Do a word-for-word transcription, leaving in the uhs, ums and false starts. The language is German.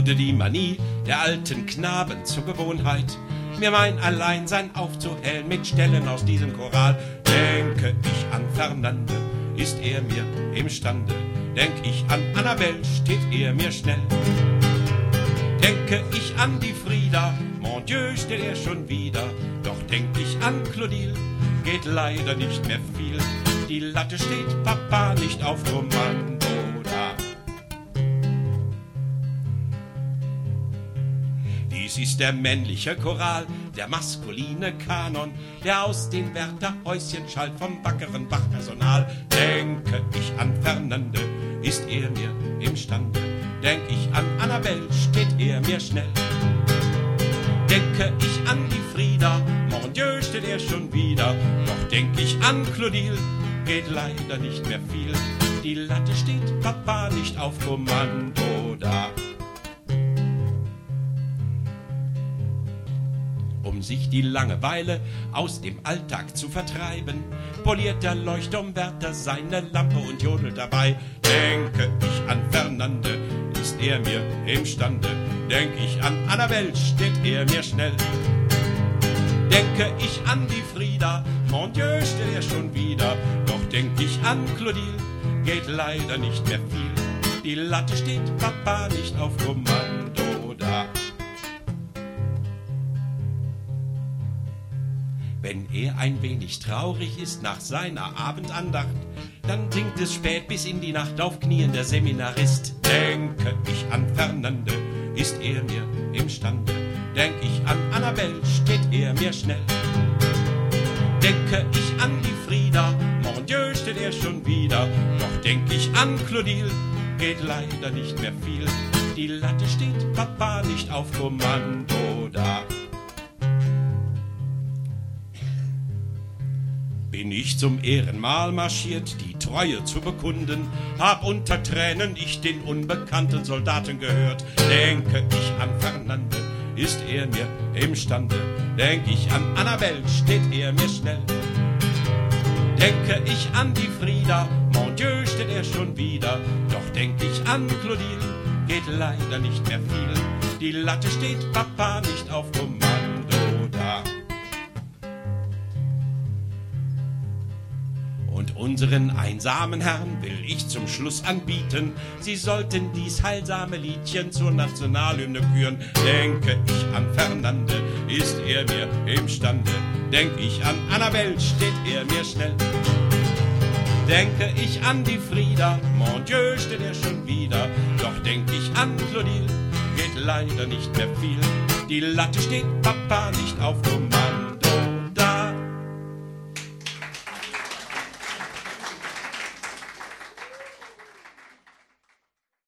wurde die Manie der alten Knaben zur Gewohnheit, mir mein Alleinsein aufzuhellen mit Stellen aus diesem Choral. Denke ich an Fernande, ist er mir imstande, denk ich an Annabelle, steht er mir schnell. Denke ich an die Frieda, mon Dieu, steht er schon wieder. Doch denk ich an Clotilde, geht leider nicht mehr viel. Die Latte steht, Papa, nicht auf Kommando da. Dies ist der männliche Choral, der maskuline Kanon, der aus den Wärterhäuschen schallt vom wackeren Wachpersonal. Denke ich an Fernande, ist er mir imstande, denk ich an Annabelle, steht er mir schnell. Denke ich an die Frieda, mon Dieu, steht er schon wieder. Doch denk ich an Clotilde, geht leider nicht mehr viel. Die Latte steht, Papa, nicht auf Kommando da. Um sich die Langeweile aus dem Alltag zu vertreiben, poliert der Leuchtturmwärter seine Lampe und jodelt dabei. Denke ich an Fernande, ist er mir imstande, denk ich an Annabelle, steht er mir schnell. Denke ich an die Frieda, mon Dieu, steht er schon wieder. Doch denk ich an Clotilde, geht leider nicht mehr viel. Die Latte steht, Papa, nicht auf Kommando da. Wenn er ein wenig traurig ist nach seiner Abendandacht, dann singt es spät bis in die Nacht auf Knien der Seminarist. Denke ich an Fernande, ist er mir imstande, denk ich an Annabelle, steht er mir schnell. Denke ich an die Frieda, mon Dieu, steht er schon wieder. Doch denk ich an Clotilde, geht leider nicht mehr viel. Die Latte steht, Papa, nicht auf Kommando da. Bin ich zum Ehrenmal marschiert, die Treue zu bekunden, hab unter Tränen ich den unbekannten Soldaten gehört. Denke ich an Fernande, ist er mir imstande, denk ich an Annabelle, steht er mir schnell. Denke ich an die Frieda, mon Dieu, steht er schon wieder. Doch denk ich an Clotilde, geht leider nicht mehr viel. Die Latte steht, Papa, nicht auf Kommando da. Und unseren einsamen Herren will ich zum Schluss anbieten, sie sollten dies heilsame Liedchen zur Nationalhymne küren. Denke ich an Fernande, ist er mir imstande, denk ich an Annabelle, steht er mir schnell. Denke ich an die Frieda, mon Dieu, steht er schon wieder. Doch denk ich an Clotilde, geht leider nicht mehr viel. Die Latte steht, Papa, nicht auf Kommando.